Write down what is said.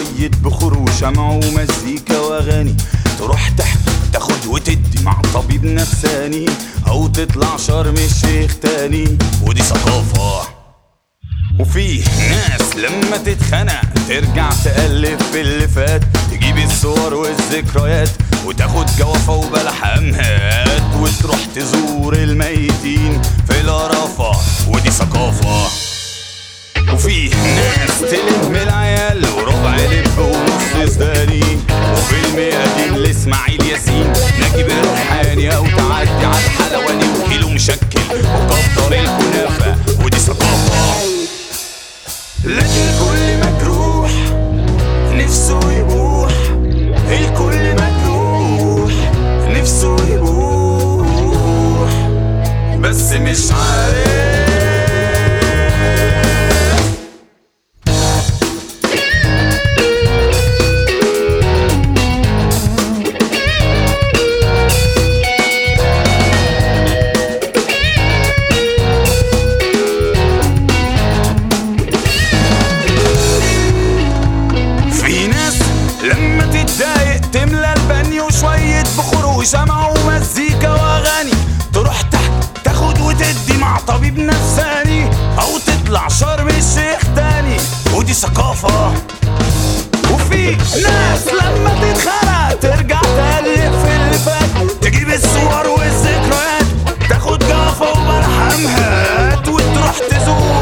شوية بخور وشمع ومزيكا واغاني، تروح تحت تاخد وتدي مع طبيب نفساني، او تطلع شرم الشيخ تاني ودي ثقافة. وفي ناس لما تتخنق ترجع تقلب في اللي فات، تجيب الصور والذكريات وتاخد جوافة وبلح أمهات، وتروح تزور الميتين في القرافة ودي ثقافة. وفي ناس تلم العيال وربع لب ونص سداني، وفيلم قديم لإسماعيل ياسين نجيب الريحاني، أو تعدي على الحلواني وكيلو مشكل وكفطر الكنافة ودي ثقافة. لكن الكل مجروح نفسه يبوح، الكل مجروح نفسه يبوح، بس مش عارف. لما تتضايق تملى البانيو شوية بخور وشمع ومزيكا واغاني، تروح تحت تاخد وتدي مع طبيب نفساني، او تطلع شرم الشيخ تاني ودي ثقافة. وفي ناس لما تتخرق ترجع تقلب في اللي فات، تجيب الصور والذكريات تاخد جافة وبلح أمهات، وتروح تزور